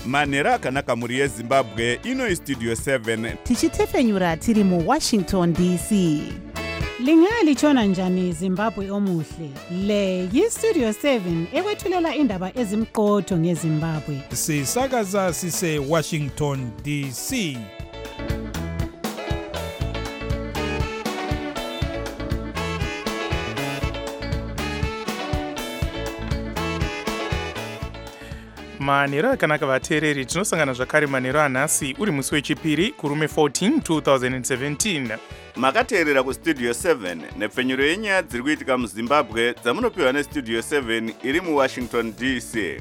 manhero akanaka muri yezimbabwe. Ino Studio 7 tichitefenyura tiri mu Washington DC. Lingalitshona njani Zimbabwe omuhle? Le yi-Studio 7 ekwethulela indaba ezimqotho ngeZimbabwe. Sisakaza sise Washington DC. Manhero akanaka vateereri, tinosangana zvakare manhero anhasi uri musi wechipiri kurume 14 2017. makateerera kuStudio 7 nepfenyuro yenyaya dziri kuitika muZimbabwe dzamunopiwa neStudio 7 iri muWashington DC.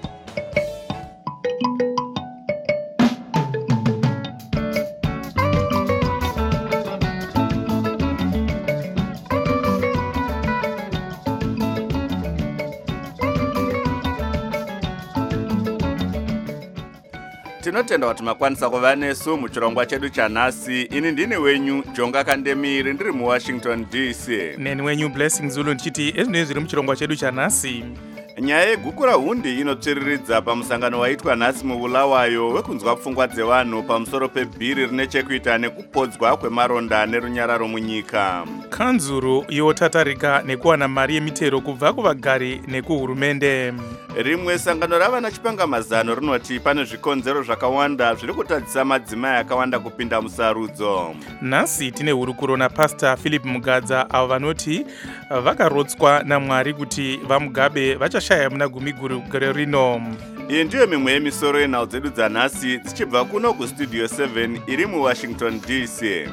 Tinotenda kuti makwanisa kuva nesu muchirongwa chedu chanhasi. Ini ndine wenyu Jonga Kandemiri ndiri muWashington DC. Neni wenyu Blessing Zulu ndichiti ezvinenge zviri muchirongwa chedu chanhasi. Nyaya yegukura hundi inotsviriridza pamusangano waitwa nhasi mubulawayo wekunzwa pfungwa dzevanhu pamusoro pebhiri rine chekuita nekupodzwa kwemaronda nerunyararo munyika. Kanzuru yotatarika nekuwana mari yemitero kubva kuvagari nekuhurumende. Rimwe sangano rava nachipangamazano rinoti pane zvikonzero zvakawanda zviri kutadzisa madzimai akawanda kupinda musarudzo. Nhasi tine hurukuro naPastor Philip Mugadza avo vanoti vakarotswa naMwari kuti vamugabe vachashaya muna gumi gore rino. Iyi ndiyo mimwe yemisoro yenhau dzedu dzanhasi dzichibva kuno kuStudio 7 iri muWashington DC.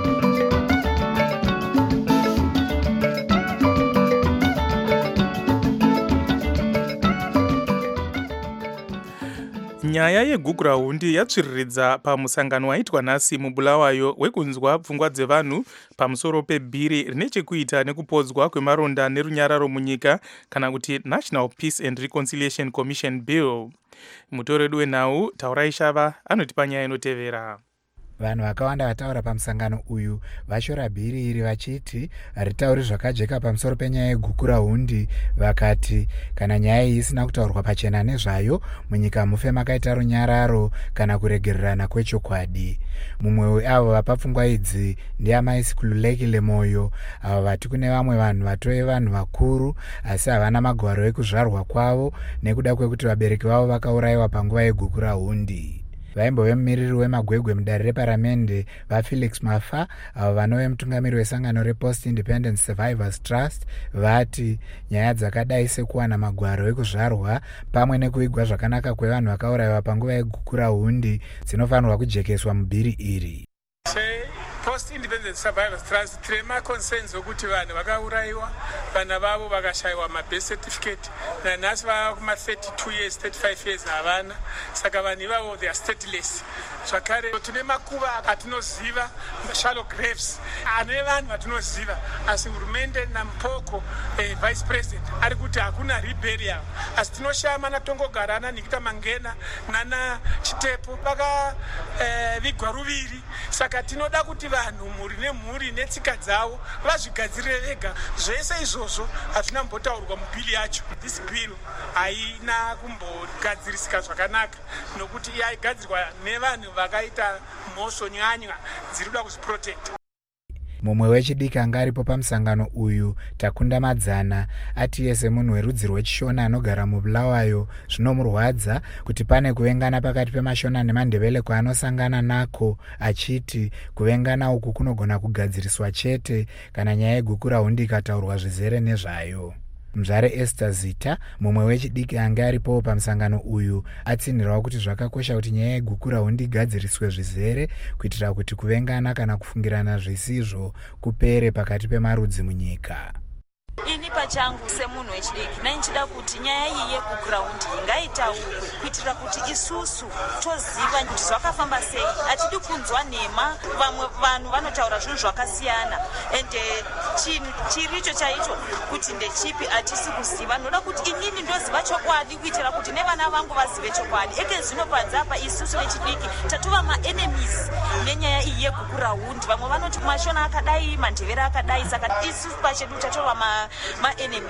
Nyaya yegukura hundi yatsviriridza pamusangano waitwa nhasi mubulawayo wekunzwa pfungwa dzevanhu pamusoro pebhiri rine chekuita nekupodzwa kwemaronda nerunyararo munyika kana kuti National Peace and Reconciliation Commission Bill. Mutoredu wenhau Taurai Shava anotipa nyaya inotevera. Vanhu vakawanda vataura pamusangano uyu vashora bhiri iri vachiti haritauri zvakajeka pamusoro penyaya yegukura hundi. Vakati kana nyaya iyi isina kutaurwa pachena nezvayo munyika mufe makaita runyararo kana kuregererana kwechokwadi. Mumwe weavo vapa pfungwa idzi ndiamai Sikululeki Lemoyo. Ava vati kune vamwe vanhu vatove vanhu vakuru asi havana magwaro ekuzvarwa kwavo nekuda kwekuti vabereki vavo vakaurayiwa panguva yegukura hundi. Vaimbove mumiriri wemagwegwe mudare reparamende vaFelix Mafa avo vanove mutungamiri wesangano rePost Independent Survivors Trust vati nyaya dzakadai sekuwana magwaro ekuzvarwa pamwe nekuigwa zvakanaka kwevanhu vakaurayiwa panguva yegukura hundi dzinofanirwa kujekeswa mubhiri iri. Post Independent Survivors Trust trema concerns okuti vanhu vakaurayiwa vana vavo vakashayiwa mabirth certificate nanhasi vava kuma 32 years 35 years havana saka vanhu ivavo they are stateless. Zvakare tine makuva atinoziva shallow graves ane vanhu vatinoziva asi hurumende naMupoko vice president ari kuti hakuna reburial asi tinoshama natongogara ana Nikita Mangena nana Chitepo vakavigwa ruviri saka tinoda kuti vanhu mhuri nemhuri netsika dzavo vazvigadzirire vega. Zvese izvozvo hazvina mbotaurwa mubhili yacho. This bill haina kumbogadzirisika zvakanaka nokuti yaigadzirwa nevanhu vakaita mhosvo nyanya dziri kuda kuzviprotect. Mumwe wechidiki anga aripo pamusangano uyu Takunda Madzana ati yese munhu werudzi rwechishona anogara mubulawayo zvinomurwadza kuti pane kuvengana pakati pemashona neMandebele kwaanosangana nako, achiti kuvengana uku kunogona kugadziriswa chete kana nyaya yegukura hundi ikataurwa zvizere nezvayo. Mzvare Esther Zita mumwe wechidiki anga aripo pamusangano uyu atsinhirawo kuti zvakakosha kuti nyaya yegukura hundi igadziriswe zvizere kuitira kuti kuvengana kana kufungirana zvisizvo kupere pakati pemarudzi munyika. Ini pachangu semunhu wechidiki ndinchida kuti nyaya iyi yegukura-hundi ngaitaurwe kuitira kuti isusu toziva kuti zvakafamba sei. Hatidi kunzwa nhema, vamwe vanhu vanotaura zvinhu zvakasiyana ende chinhu chiricho chaicho kuti ndechipi hatisi kuziva. Ndoda kuti inini ndoziva chokwadi kuitira kuti nevana vangu vazive chokwadi. Eke zvino padzapa isusu vechidiki tatova maenemies nenyaya iyi yegukura-hundi. Vamwe vanoti mashona akadai, Mandebele akadai, saka isusu pachedu tatova maenemies.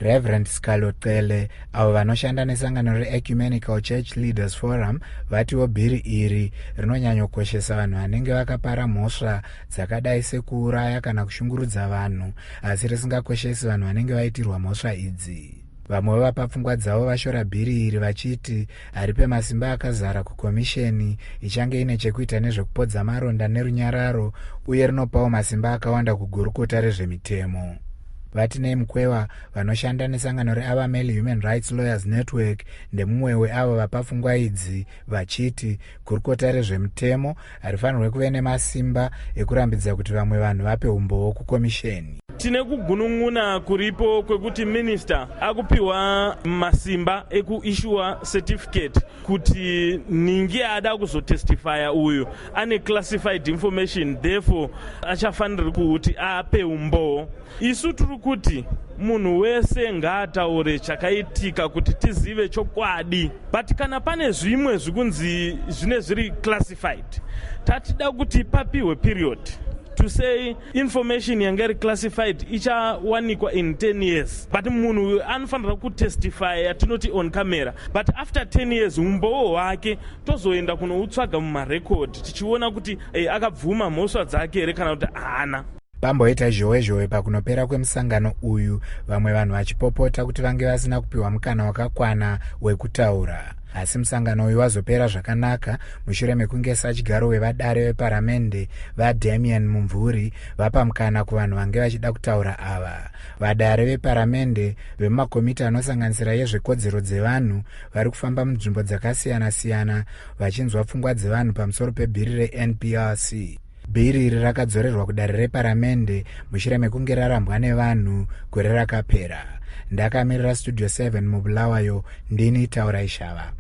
Reverend Scalotele avo vanoshanda nesangano reEcumenical Church Leaders Forum vatiwo bhiri iri rinonyanyokoshesa vanhu vanenge vakapara mhosva dzakadai sekuuraya kana kushungurudza vanhu asi risingakoshesi vanhu vanenge vaitirwa mhosva idzi. Vamwe vapa pfungwa dzavo vashora bhiri iri vachiti haripe masimba akazara kukomisheni ichange ine chekuita nezvekupodza maronda nerunyararo uye rinopawo masimba akawanda kugurukota rezvemitemo. Vatinei Mukwewa vanoshanda nesangano reAvameli Human Rights Lawyers Network ndemumwe weavo vapa pfungwa idzi vachiti gurukota rezvemitemo harifanirwe kuve nemasimba ekurambidza kuti vamwe vanhu vape umbowo kukomisheni. Tine kugunun'una kuripo kwekuti minister akupiwa masimba ekuissuwa certificate kuti ningi ada kuzotestifya uyu ane classified information therefore achafanira kuti ape umbowo. Isu turi kuti munhu wese ngaataure chakaitika kuti tizive chokwadi, but kana pane zvimwe zvikunzi zvine zviri classified tatida kuti papiwe period to say information yange iri classified ichawanikwa in 10 years, but munhu anofanira kutestify yatinoti on camera, but after 10 years umbowo hwake tozoenda kunoutsvaga mumarecord tichiona kuti akabvuma mhosva dzake here kana kuti haana. Pamboita zhowe pakunopera kwemusangano uyu vamwe vanhu vachipopota kuti vange vasina kupiwa mukana wakakwana wekutaura. Asi musangano uyu wazopera zvakanaka mushure mekunge sachigaro wevadare veparamende vaDamian Mumvuri vapa mukana kuvanhu vange vachida kutaura ava. Vadare veparamende vemumakomiti anosanganisira yezvekodzero dzevanhu vari kufamba munzvimbo dzakasiyana-siyana vachinzwa pfungwa dzevanhu pamusoro pebhiri reNPRC. Bhiri iri rakadzorerwa kudare reparamende mushure mekunge rarambwa nevanhu gore rakapera. Ndakamirira Studio 7 muBulawayo, ndini Taura Ishava.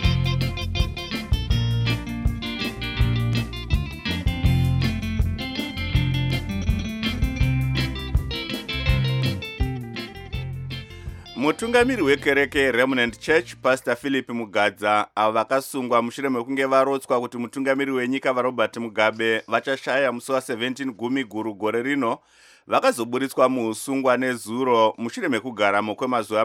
Mutungamiri wekereke Remnant Church Pastor Philip Mugadza avo vakasungwa mushure mekunge varotswa kuti mutungamiri wenyika vaRobert Mugabe vachashaya musi wa17 Gumi Guru gore rino vakazoburitswa muusungwa nezuro mushure mekugaramo kwemazuva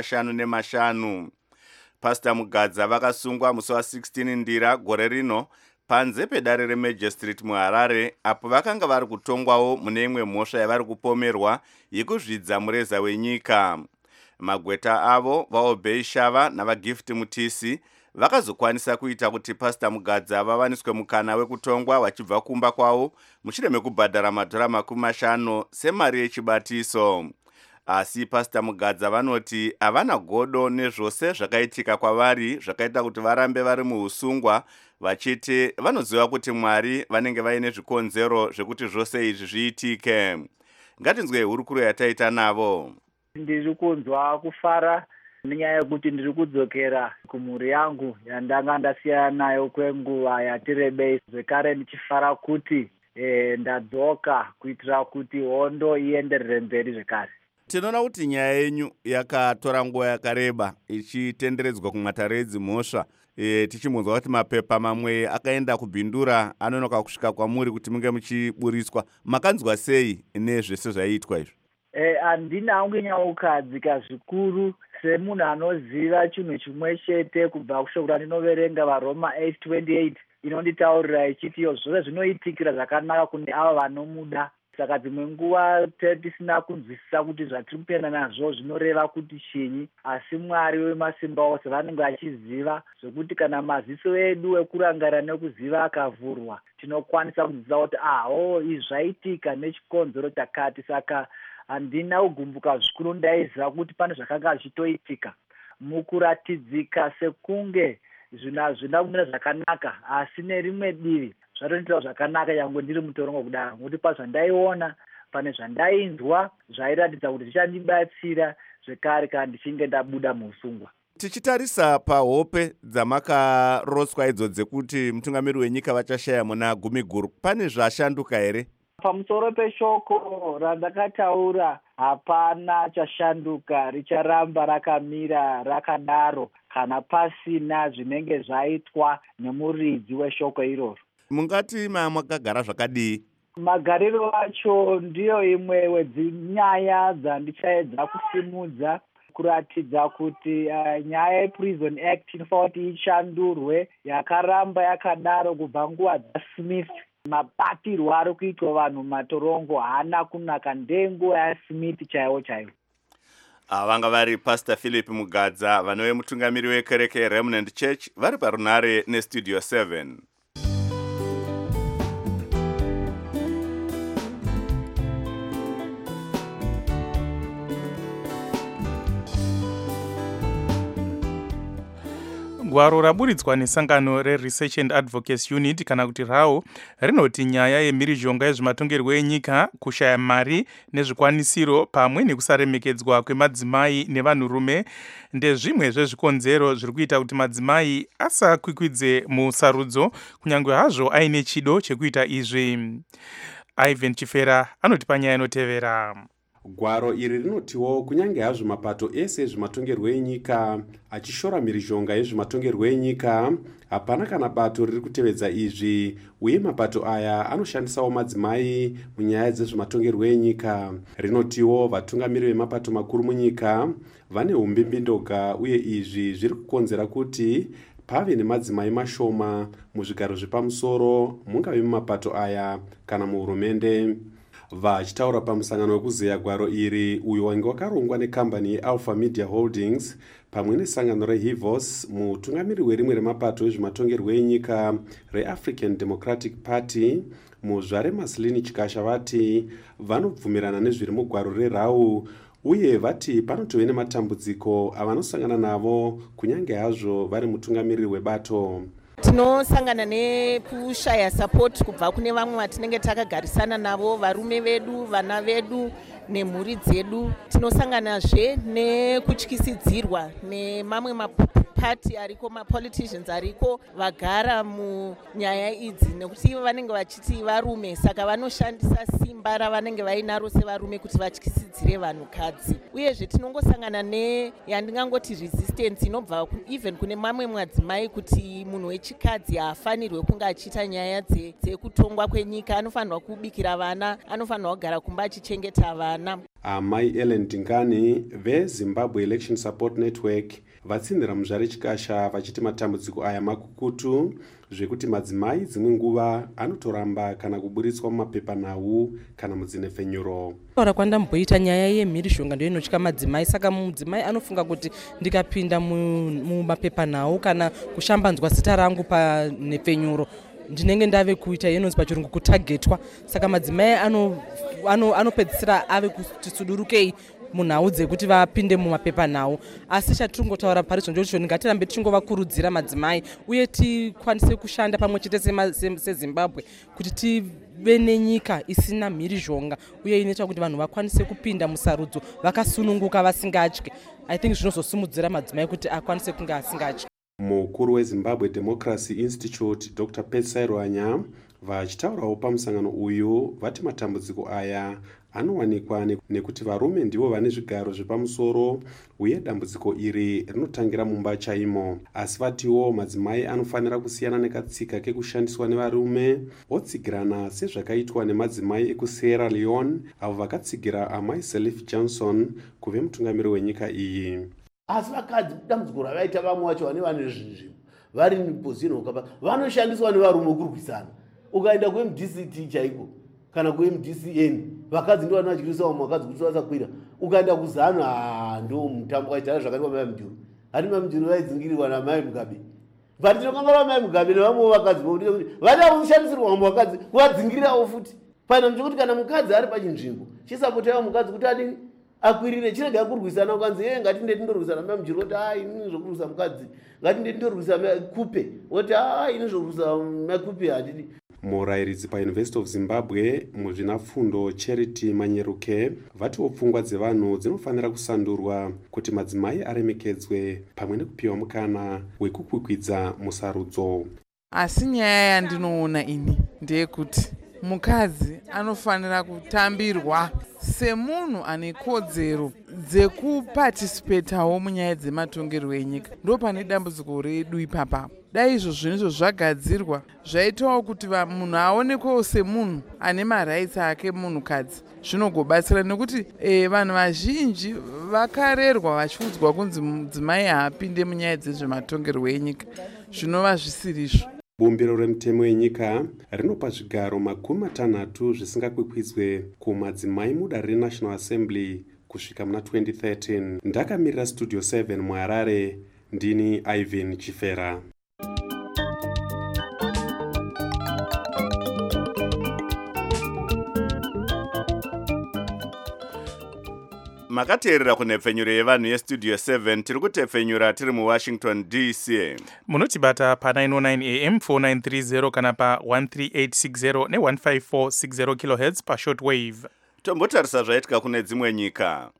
55. Pastor Mugadza vakasungwa musi wa16 Ndira gore rino panze pedare reMagistrate muHarare apo vakanga vari kutongwawo mune imwe mhosva yavari kupomerwa yekuzvidza mureza wenyika. Magweta avo vaObey Shava navaGift Mutisi vakazokwanisa kuita kuti Pastor Mugadza vavaniswe mukana wekutongwa vachibva kumba kwavo mushure mekubhadhara madhora 50 semari yechibatiso. Asi Pastor Mugadza vanoti havana godo nezvose zvakaitika kwavari zvakaita kuti varambe vari muusungwa, vachiti vanoziva kuti Mwari vanenge vaine zvikonzero zvekuti zvose izvi zviitike. Ngatinzwe hurukuro yataita navo. Ndiri kunzwa kufara nenyaya yekuti ndiri kudzokera kumhuri yangu yandanga ndasiyana nayo kwenguva yati rebei. Zvekare ndichifara kuti ndadzoka kuitira kuti hondo ienderere mberi zvekare. Tinoona kuti nyaya yenyu yakatora nguva yakareba ichitenderedzwa kumwatare dzimhosva. Tichimunzwa kuti mapepa mamwe akaenda kubhindura anonoka kusvika kwamuri kuti munge muchiburiswa. Makanzwa sei nezvese zvaiitwa izvo? Handina hangu nyaukadzika zvikuru semunhu anoziva chinhu chimwe chete kubva kushoko randinoverenga vaRoma 8:28 inonditaurira ichiti zvose zvinoitikira zvakanaka kune ava vanomuda. Saka dzimwe nguva tisina kunzwisisa kuti zvatiri kupenda nazvo zvinoreva kuti chinyi, asi Mwari wemasimba ose vanenge vachiziva zvokuti kana maziso edu ekurangarira nekuziva akavhurwa tinokwanisa kunzwisisa kuti izvi zvaitika nechikonzero chakati. Saka handina kugumbuka zvikuru, ndaiziva kuti pane zvakanga zvichitoitika. Mukuratidzika sekunge zvina kumira zvakanaka, asi nerimwe divi zvatondiita zvakanaka yangu ndiri mutorongo kudaro, nokuti pazvandaiona pane zvandainzwa zvairatidza kuti zvichandibatsira zvekare kana ndichinge ndabuda muusungwa. Tichitarisa pahope dzamakarotswa idzo dzekuti mutungamiri wenyika vachashaya muna Gumi Guru, pane zvashanduka here? Pamusoro peshoko randakataura hapana chashanduka, richaramba rakamira rakadaro kana pasina zvinenge zvaitwa nemuridzi weshoko iroro. Mungati makagara zvakadii? magariro acho ndiyo imwe wedzinyaya dzandichaedza kusimudza kuratidza kuti nyaya yePrison Act inofanira kuti ishandurwe. Yakaramba yakadaro kubva nguva dzaSmith. Mabatirwo ari kuitwa vanhu matorongo haana kunaka, ndengo yaSmith chaiwo chaiwo. Vanga vari Pastor Philip Mugadza, vanove mutungamiri wekereke Remnant Church, vari parunare neStudio 7. Gwaro raburitswa nesangano reResearch and Advocacy Unit kana kuti RAO rinoti nyaya yemhirizhonga yezvematongerwo enyika, kushaya mari nezvikwanisiro pamwe nekusaremekedzwa kwemadzimai nevanhurume ndezvimwe zvezvikonzero zviri kuita kuti madzimai asakwikwidze musarudzo kunyange hazvo aine chido chekuita izvi. Ivan Chifera anoti panyaya inotevera. Gwaro iri rinotiwo kunyange hazvo mapato ese ezvematongerwo enyika achishora mhirizhonga yezvematongerwo enyika, hapana kana bato riri kutevedza izvi, uye mapato aya anoshandisawo madzimai munyaya dzezvematongerwo enyika. Rinotiwo vatungamiri vemapato makuru munyika vane umbimbindoga, uye izvi zviri kukonzera kuti pave nemadzimai mashoma muzvigaro zvepamusoro, mungave mumapato aya kana muhurumende. Vachitaura pamusangano wekuzeya gwaro iri uyo wange wakarongwa nekambani yeAlpha Media Holdings pamwe nesangano reHivos, mutungamiri werimwe remapato ezvematongerwo enyika reAfrican Democratic Party muzvare Maslini Chikasha vati vanobvumirana nezviri mugwaro reRAO, uye vati panotove nematambudziko avanosangana navo kunyange hazvo vari mutungamiriri webato. Tinosangana nekushaya support kubva kune vamwe vatinenge takagarisana navo, varume vedu, vana vedu nemhuri dzedu. Tinosanganazve nekutyisidzirwa nemamwe mapati ariko, mapoliticians ariko vagara munyaya idzi, nekuti ivo vanenge vachiti varume, saka vanoshandisa simba ravanenge vainaro sevarume kuti vatyisidzire vanhukadzi. Uyezve tinongosangana yandingangoti resistance inobva even kune mamwe madzimai kuti munhu wechikadzi haafanirwe kunge achiita nyaya dzekutongwa kwenyika, anofanirwa kubikira vana, anofanirwa kugara kumba achichengeta vana. Amai Ellen Dingani veZimbabwe Election Support Network vatsinhira muzvare Chikasha vachiti matambudziko aya makukutu zvekuti madzimai dzimwe nguva anotoramba kana kuburitswa mumapepanhau kana mudzinefenyuro. Taura kwandamboita nyaya yemhirizhonga ndiyo inotya madzimai, saka mudzimai anofunga kuti ndikapinda mumapepanhau kana kushambanzwa zita rangu panefenyuro ndinenge ndave kuita inonzi pachirungu kutagetwa, saka madzimai anopedzisira ave kuti sudurukei munhau dzekuti vapinde mumapepanhau. Asi chatiri ngotaura parizvo ndocho ngatirambe tichingovakurudzira madzimai uye tikwanise kushanda pamwe chete seZimbabwe kuti tive nenyika isina mhirizhonga uye inoita kuti vanhu vakwanise kupinda musarudzo vakasununguka vasingatyi. I think zvinozosimudzira madzimai kuti akwanise kunge asingatyi. Mukuru weZimbabwe Democracy Institute Dr. Petsai Rwanya vachitaurawo pamusangano uyu vati matambudziko aya anowanikwa nekuti varume ndivo vane zvigaro zvepamusoro uye dambudziko iri rinotangira mumba chaimo. Asi vatiwo madzimai anofanira kusiyana nekatsika kekushandiswa nevarume otsigirana sezvakaitwa nemadzimai ekuSierra Leone avo vakatsigira amai Sirleaf Johnson kuve mutungamiri wenyika iyi. Asi vakadzi dambudziko ravaita vamwe vacho vane zvinhu vari mupozishoni vanoshandiswa nevarume kurwisana. Ukaenda kuMDCT chaiko kana kuMDCN vakadzi ndivo vanotyisa vamwe vakadzi kuti vasakwira. Ukaenda kuZANU ndo mutambo waitara zvakaitwa Mai Mujuru. Hati Mai Mujuru vaidzingirirwa naMai Mugabe. But tinokangara Mai Mugabe nevamwe vakadzi vokuti vada kushandisirwa vamwe vakadzi kuvadzingirirawo futi. Pana kuti kana mukadzi ari pachinzvimbo chisapotaiwa mukadzi kuti adini akwirire chirega kurwisana ukanzi ngatinde tindorwisana Mai Mujuru oti ini zvokurwisa mukadzi ngatinde tindorwisa kupe oti ini zvokurwisa makupe hadidi. Murayiridzi paUniversity of Zimbabwe muzvinafundo Charity Manyeruke vatiwo pfungwa dzevanhu dzinofanira kusandurwa kuti madzimai aremekedzwe pamwe nekupiwa mukana wekukwikwidza musarudzo. Asi nyaya yandinoona ini ndeyekuti mukadzi anofanira kutambirwa semunhu ane kodzero dzekupatisipetawo munyaya dzematongerwo enyika. Ndo pane dambudziko redu ipapapo. Dai izvo zvinhu zvagadzirwa zvaitawo kuti munhu aonekwewo semunhu ane marights ake munhukadzi, zvinogobatsira nekuti vanhu vazhinji vakarerwa vachiudzwa kunzi mudzimai haapinde munyaya dzezvematongerwo enyika, zvinova zvisiri izvo. Bumbiro remutemo wenyika rinopa zvigaro 60 zvisingakwikwidzwe kumadzimai mudare reNational Assembly kusvika muna 2013. Ndakamirira Studio 7 muHarare, ndini Ivan Chifera. Makateerera kunhepfenyuro yevanhu yestudio 7 tiri kutepfenyura tiri muWashington DC. Munotibata pa 909 AM 4930 kana pa 13860 ne15460 kHz pa shortwave. Tombotarisa zvaitika kune dzimwe nyika.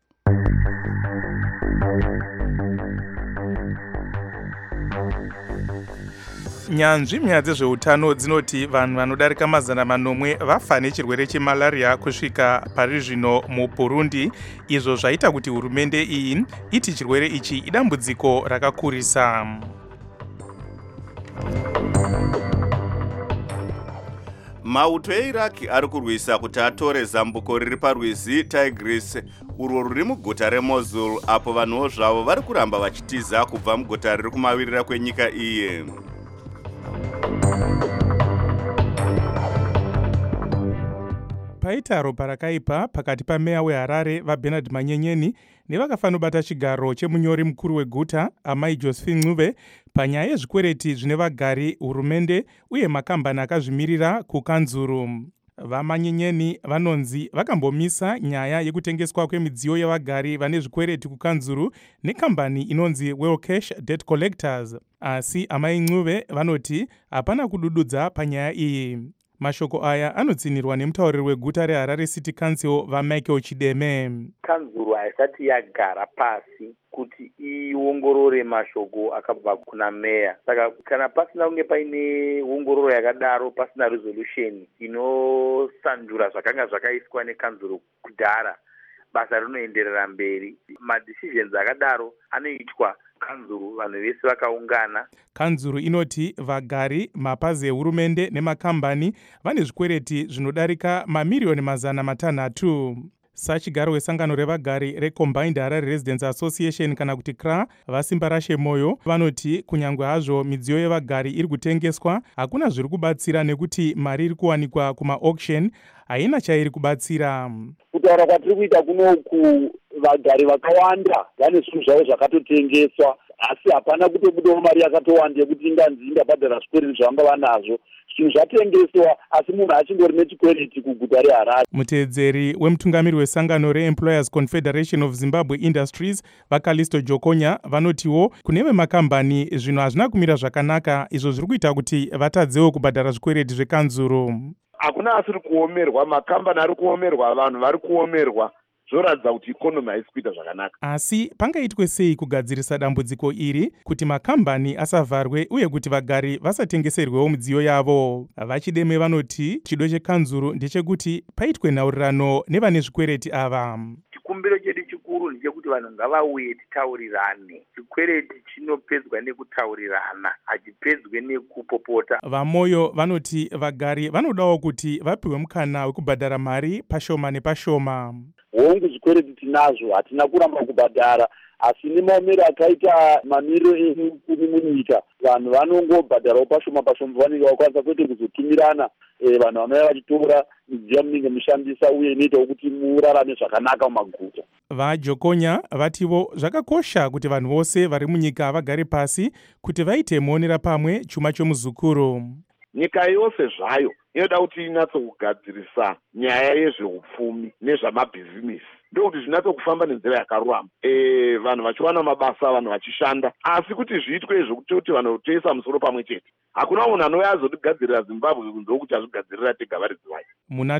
Nyanzvi munyaya dzezveutano dzinoti vanhu vanodarika 900 vafa nechirwere chemalaria kusvika pari zvino muBurundi, izvo zvaita kuti hurumende iyi iti chirwere ichi idambudziko rakakurisa. Mauto eIraq ari kurwisa kuti atore zambuko riri parwizi Tigris urwo ruri muguta reMosul, apo vanhuwo zvavo vari kuramba vachitiza kubva muguta riri kumavirira kwenyika iyi. Paita ropa rakaipa pakati pameya weHarare vaBernard Manyenyeni nevakafanobata chigaro chemunyori mukuru weguta Amai Josephine Ncube panyaya yezvikwereti zvine vagari, hurumende uye makambani akazvimirira kukanzuru. VaManyenyeni vanonzi vakambomisa nyaya yekutengeswa kwemidziyo yevagari vane zvikwereti kukanzuru nekambani inonzi Well Cash Debt Collectors. Asi Amai Ncube vanoti hapana kudududza panyaya iyi. Mashoko aya anotsinirwa nemutauriri weguta reHarare City Council vaMichael Chideme. Kanzuru haisati yagara pasi kuti iongorore mashoko akabva kuna meya. Saka kana pasina kunge paine ongororo yakadaro, pasina resolution inosanjura zvakanga zvakaiswa nekanzuru kudhara, basa rinoenderera mberi. Madecisions akadaro anoitwa kanzuru, vanhu vese vakaungana. Kanzuru inoti vagari, mapazi ehurumende nemakambani vane zvikwereti zvinodarika mamiliyoni 600. Sachigaro wesangano revagari reCombined Harare Residents Association kana kuti CRA, vasimba rashe moyo vanoti kunyangwe hazvo midziyo yevagari iri kutengeswa, hakuna zviri kubatsira nekuti mari iri kuwanikwa kuma-auction haina chairi kubatsira. Kutaura kwatiri kuita kunoku, vagari vakawanda vane zvinhu zvavo zvakatotengeswa, asi hapana kutobudawo mari yakatowanda yekuti inganzi ingabhadhara zvikwereti zvavanga vanazvo. Zvinhu zvatengeswa asi munhu achindori nechikwereti kuguta reHarare. Muteedzeri wemutungamiri wesangano reEmployers Confederation of Zimbabwe Industries vaKalisto Jokonya vanotiwo kune vemakambani zvinhu hazvina kumira zvakanaka, izvo zviri kuita kuti vatadzewo kubhadhara zvikwereti zvekanzuru. Hakuna asiri kuomerwa, makambani ari kuomerwa, vanhu vari kuomerwa, zvoratidza kuti ikonomi haisi kuita zvakanaka. Asi pangaitwe sei kugadzirisa dambudziko iri kuti makambani asavharwe uye kuti vagari vasatengeserwewo midziyo yavo? VaChideme vanoti chido chekanzuru ndechekuti paitwe nhaurirano nevane zvikwereti ava. Chikumbiro chedu chikuru ndechekuti vanhu ngavauye titaurirane. Chikwereti chinopedzwa nekutaurirana, hachipedzwe nekupopota. VaMoyo vanoti vagari vanodawo kuti vapiwe mukana wekubhadhara mari pashoma nepashoma. Hongu zvikwereti tinazvo, hatina kuramba kubhadhara, asi nemaomero akaita mamiro ekumi munyika, vanhu vanongobhadharawo pashoma pashoma vanenge vakwanisa, kwete kuzotumirana vanhu vanouya vachitora midziyo munenge mushandisa uye inoitawo kuti murarame zvakanaka mumaguta. VaJokonya vativo zvakakosha kuti vanhu vose vari munyika vagare pasi kuti vaite muonera pamwe chuma chomuzukuru. Nyika yose zvayo inoda kuti inyatsokugadzirisa nyaya yezveupfumi nezvamabhizinesi, ndokuti zvinyatsokufamba nenzira yakarurama, vanhu vachiwana mabasa, vanhu vachishanda, asi kuti zviitwe zvekuti vanhu toisa musoro pamwe chete. Hakuna munhu anouya azotigadzirira Zimbabwe kunze kuti azvigadzirira tega vari dzimai. Muna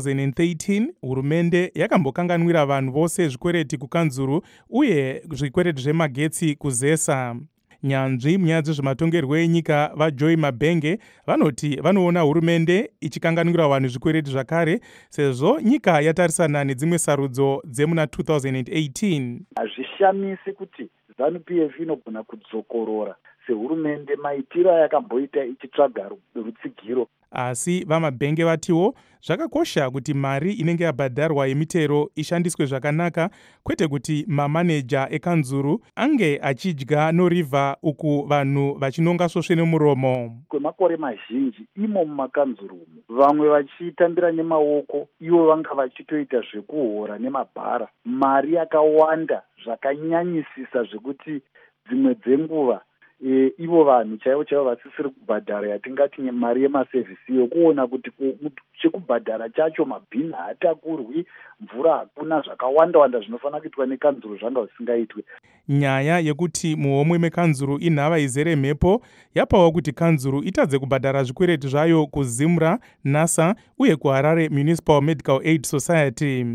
2013 hurumende yakambokanganwira vanhu vose zvikwereti kukanzuru uye zvikwereti zvemagetsi kuZESA. nyanzvi munyaya dzezvematongerwo enyika vajoy mabhenge vanoti vanoona hurumende ichikanganwira vanhu zvikwereti zvakare sezvo nyika yatarisana nedzimwe sarudzo dzemuna 2018. Hazvishamisi kuti ZANU-PF inogona kudzokorora sehurumende maitiro ayakamboita ichitsvaga rutsigiro. Asi vamabhenge vatiwo zvakakosha kuti mari inenge yabhadharwa yemitero ishandiswe zvakanaka, kwete kuti mamaneja ekanzuru ange achidya norivha uku vanhu vachinonga svosve nemuromo. Kwemakore mazhinji imo mumakanzuru vamwe vachitambira nemaoko, ivo vanga vachitoita zvekuhora nemabhara. Mari yakawanda zvakanyanyisisa zvekuti dzimwe dzenguva ivo vanhu chaivo vasisiri kubhadhara yatingati mari yemasevhisi yokuona kuti chekubhadhara chacho mabhini haatakurwi, mvura hakuna, zvakawanda zvinofanira kuitwa nekanzuru zvanga zvisingaitwe. Nyaya yekuti muhomwe mekanzuru inhava izere mhepo yapawo kuti kanzuru itadze kubhadhara zvikwereti zvayo kuZimra, NASA uye kuHarare Municipal Medical Aid Society.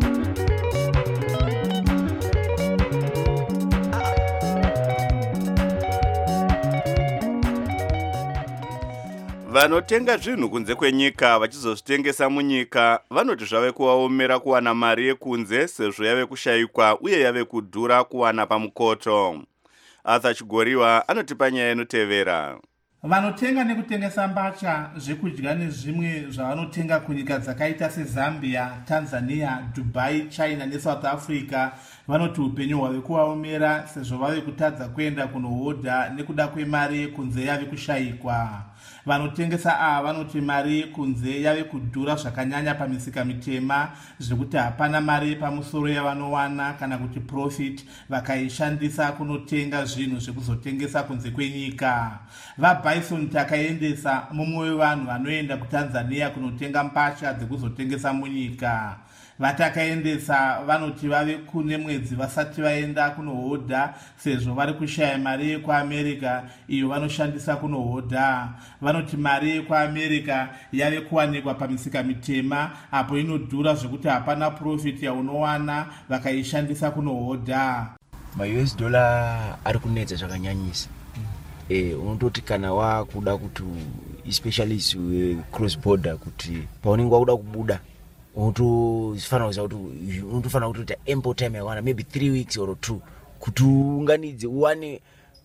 Vanotenga zvinhu kunze kwenyika vachizozvitengesa munyika vanoti zvave kuvaomera kuwana mari yekunze sezvo yave kushayikwa uye yave kudhura kuwana pamukoto. Arthur Chigoriwa anotipa nyaya inotevera. Vanotenga nekutengesa mbatya, zvekudya nezvimwe zvavanotenga kunyika dzakaita seZambia, Tanzania, Dubai, China neSouth Africa vanoti upenyu hwave kuvaomera sezvo vave kutadza kuenda kunohodha nekuda kwemari kunze yave kushayikwa. Vanotengesa ava vanoti mari kunze yave kudhura zvakanyanya pamisika mitema zvekuti hapana mari pamusoro yavanowana kana kuti profit vakaishandisa kunotenga zvinhu zvekuzotengesa kunze kwenyika. VaBison takaendesa mumwe wevanhu vanoenda kuTanzania kunotenga mbatya dzekuzotengesa munyika. Vatakaendesa vanoti vave kune mwedzi vasati vaenda kunohodha sezvo vari kushaya mari yekuAmerica iyo vanoshandisa kunohodha. Vanoti mari yekuAmerica yave kuwanikwa pamisika mitema apo inodhura zvekuti hapana profit yaunowana vakaishandisa kunohodha. Ma-US dollar ari kunetsa zvakanyanyisa. Unototi kana wakuda kuti especially cross border kuti paunenge wakuda kubuda unotofanira kuti ample time yawana maybe 3 weeks or 2 kuti unganidze uwane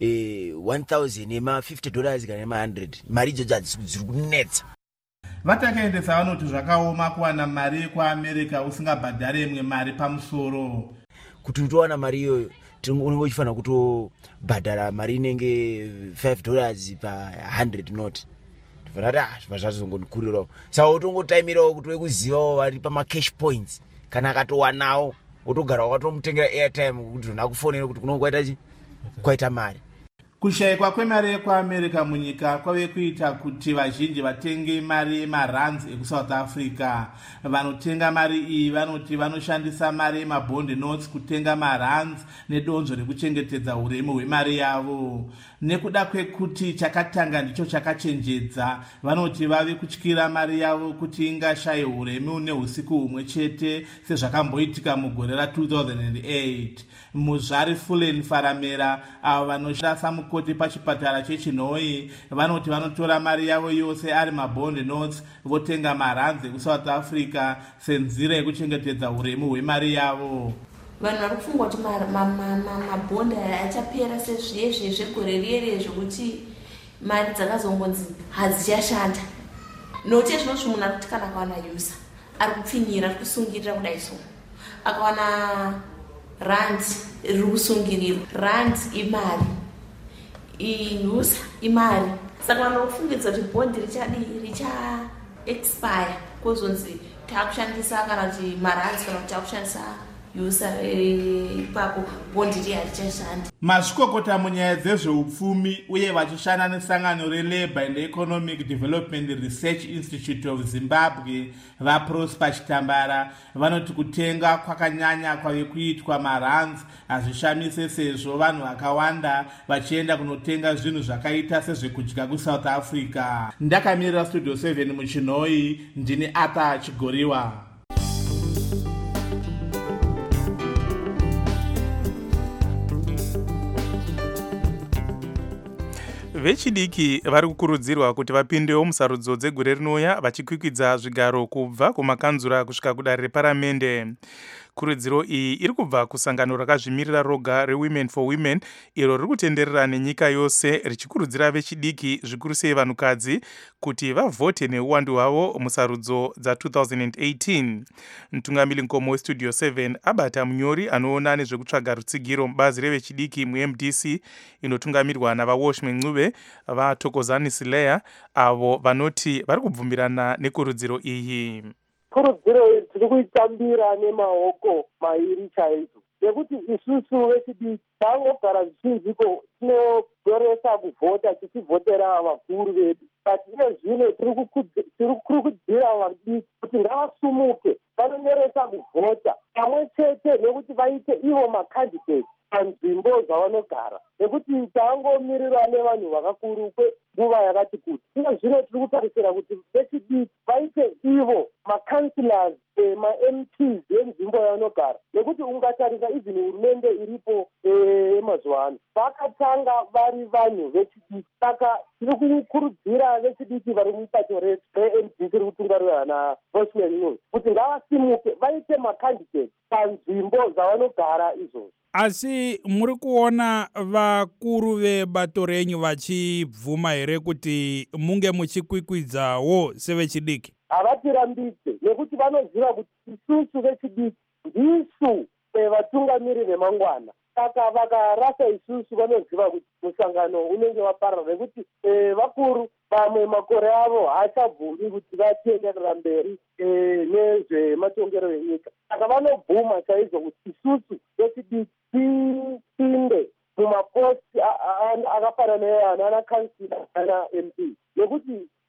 $1,000 nema $50 kana nema $100 mari idzodzo dziri kunetsa. Vatakaendesa vanoti zvakaoma kuwana mari yekuAmerica usingabhadhare imwe mari pamusoro. Kuti utowana mari iyoyo unenge uchifanira kutobhadhara mari inenge $5 pa 100 not. Zvava zvazongondikurirawo saka utongotaimirawo kuti wekuzivawo vari pama-cash points kana akatowanawo wotogara wakatomutengera airtime kuti nakufonera kuti kunonga kwaita mari. Kushayikwa kwemari yekuAmerica munyika kwave kuita kuti vazhinji vatenge mari yemarands ekuSouth Africa. Vanotenga mari iyi vanoti vanoshandisa mari yemabond notes kutenga marands nedonzvo rekuchengetedza uremu hwemari yavo. Nekuda kwekuti chakatanga ndicho chakachenjedza, vanoti vave kutyira mari yavo kuti ingashaye uremu neusiku humwe chete sezvakamboitika mugore ra2008. Muzvari Fullen Faramera avo vanoshanda samukoti pachipatara cheChinhoyi vanoti vanotora mari yavo yose ari mabond notes votenga marands ekuSouth Africa senzira yekuchengetedza uremu hwemari yavo. Vanhu vari kufunga kuti mabhondi achapera sezviyezve zvegore riyere zvokuti mari dzakazongonzi hadzichashanda. Nokuti zvinoti munhu ari kuti kana akawana user ari kupfinyira ari kusungirira kudai so akawana rand riri kusungirirwa, rand imari, user imari. Saka vanhu vari kufungidza kuti bhondi richa expire kwozonzi taakushandisa kana kuti marands kana kuti taakushandisa ipapo bondi harichashanda. Mazvikokota munyaya dzezveupfumi uye vachishanda nesangano reLabour and Economic Development Research Institute of Zimbabwe vaProsper Chitambara vanoti kutenga kwakanyanya kwave kuitwa marands hazvishamise sezvo vanhu vakawanda vachienda kunotenga zvinhu zvakaita sezvekudya kuSouth Africa. Ndakamirira Studio 7 muChinhoyi, ndini Arthur Chigoriwa. Vechidiki vari kukurudzirwa kuti vapindewo musarudzo dzegore rinouya vachikwikwidza zvigaro kubva kumakanzura kusvika kudare reparamende. Kurudziro iyi iri kubva kusangano rakazvimirira roga reWomen for Women iro riri kutenderera nenyika yose richikurudzira vechidiki zvikuru sei vanhukadzi kuti vavhote neuwandu hwavo musarudzo dza2018. Mutungamiri nkomo westudio 7 abata munyori anoona nezvekutsvaga rutsigiro mubazi revechidiki muMDC inotungamirwa navaWashme Ncube vaThokozani Sileya avo vanoti vari kubvumirana nekurudziro iyi. Kurudziro tiri kuitambira nemaoko mairi chaizvo nekuti isusu vechidiki tangogara zvichinziko tinodoresa kuvhota tichivhotera vakuru vedu but iye zvino tiri kukurudzira vadiki kuti ngavasumuke vanonyoresa kuvhota pamwe chete nekuti vaite ivo makandidate panzvimbo dzavanogara nekuti tangomirirwa nevanhu vakakuru kwenguva yakati kuti iye zvino tiri kutarisira kuti vechidiki vaite ivo makansilors maMPs enzvimbo yavanogara nekuti ungatarisa izini hurumende iripo mazuva ano vakatanga vari vanhu vechidiki saka tiri kukurudzira vechidiki vari mubato reMDC riri kutungamirwa naWashme Ncube kuti ngavasimuke vaite makandidate panzvimbo dzavanogara izvozvo. Asi muri kuona vakuru vebato renyu vachibvuma here kuti munge muchikwikwidzawo sevechidiki? Havatirambidze nekuti vanoziva kuti isusu vechidiki ndisu vatungamiri vemangwana saka vakarasa isusu vanoziva kuti musangano unenge waparara nekuti vakuru vamwe makore avo haachabvumi kuti vatenderera mberi nezvematongero enyika saka vanobvuma chaizvo kuti isusu vechidiki tipinde mumaposti akafanana neana kansila ana MP nekuti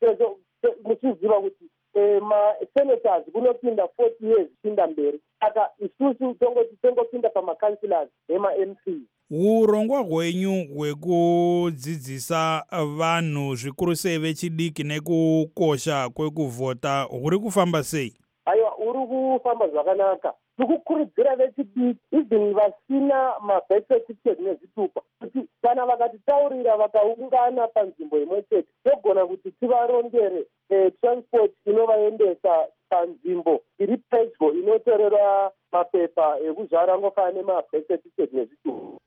muchiziva kuti masenators kunopinda 40 years kupinda mberi saka isusu tongopinda pamakansilors nemaMP. Urongwa hwenyu hwekudzidzisa vanhu zvikuru sei vechidiki nekukosha kwekuvhota huri kufamba sei? Aiwa, huri kufamba zvakanaka. Tikukurudzira vechidiki izini vasina mabirth certificate nezvitupa kuti kana vakatitaurira vakaungana panzvimbo imwe chete togona kuti tivarondere transport inovaendesa panzvimbo iri pedyo inotorera mapepa ekuzvara angofanana nemabirth certificate nezvitupa.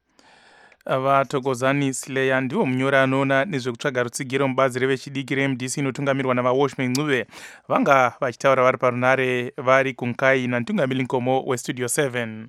vaThokozani Sileya ndiwo munyori anoona nezvekutsvaga rutsigiro mubazi revechidiki reMDC inotungamirwa navaWashme Ncube vanga vachitaura vari parunare vari kunkai namutungamiri nkomo westudio 7.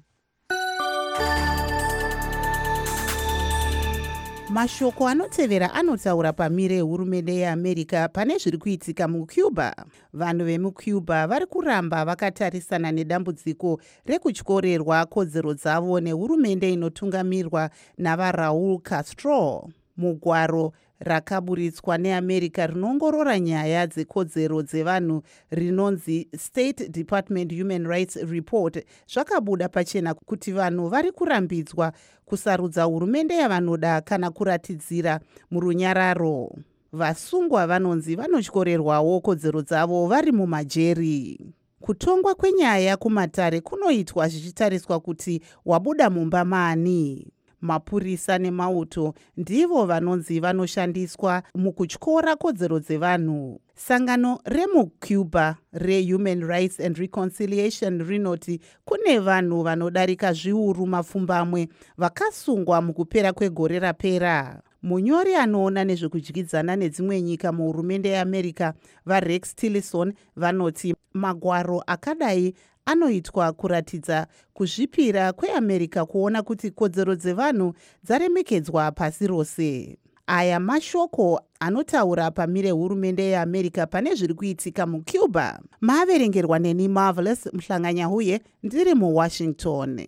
Mashoko anotevera anotaura pamire yehurumende yeAmerica pane zviri kuitika muCuba. Vanhu vemuCuba vari kuramba vakatarisana nedambudziko rekutyorerwa kodzero dzavo nehurumende inotungamirwa navaRaul Castro. Mugwaro rakaburitswa neAmerica rinoongorora nyaya dzekodzero dzevanhu rinonzi State Department Human Rights Report zvakabuda pachena kuti vanhu vari kurambidzwa kusarudza hurumende yavanoda kana kuratidzira murunyararo. Vasungwa vanonzi vanotyorerwawo kodzero dzavo vari mumajeri. Kutongwa kwenyaya kumatare kunoitwa zvichitariswa kuti wabuda mumba maani. Mapurisa nemauto ndivo vanonzi vanoshandiswa mukutyora kodzero dzevanhu. Sangano remuCuba reHuman Rights and Reconciliation rinoti kune vanhu vanodarika zviuru mapfumbamwe vakasungwa mukupera kwegore rapera. Munyori anoona nezvekudyidzana nedzimwe nyika muhurumende yeAmerica vaRex Tillerson vanoti magwaro akadai anoitwa kuratidza kuzvipira kweAmerica kuona kuti kodzero dzevanhu dzaremekedzwa pasi rose. Aya mashoko anotaura pamire hurumende yeAmerica pane zviri kuitika muCuba. Maverengerwa neni Marvelous Mhlanganyahuye ndiri muWashington.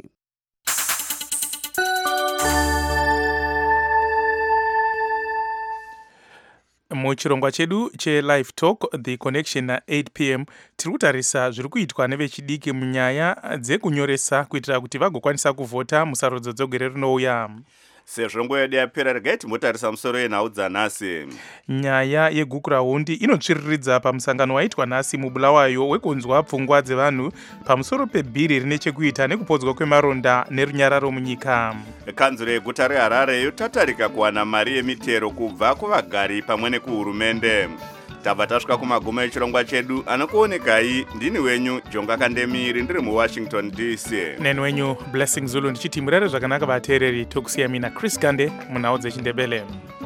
Muchirongwa chedu cheLive Talk The Connection na8 p.m. tiri kutarisa zviri kuitwa nevechidiki munyaya dzekunyoresa kuitira kuti vagokwanisa kuvhota musarudzo dzegore rinouya. sezvo nguva yedu yapera regai timbotarisa musoro yenhau dzanhasi. Nyaya yegukurahundi inotsviriridza pamusangano waitwa nhasi mubulawayo wekunzwa pfungwa dzevanhu pamusoro pebhiri rine chekuita nekupodzwa kwemaronda nerunyararo munyika. Kanzuro yeguta reHarare yotatarika kuwana mari yemitero kubva kuvagari pamwe nekuhurumende. Tabva tasvika kumagumo echirongwa chedu, anokuonekai ndini wenyu Jonga Kandemiri ndiri muWashington DC. Neni wenyu Blessing Zulu ndichiti murere zvakanaka vateereri, tokusiya mina Chris Gande munhau dzechindebele.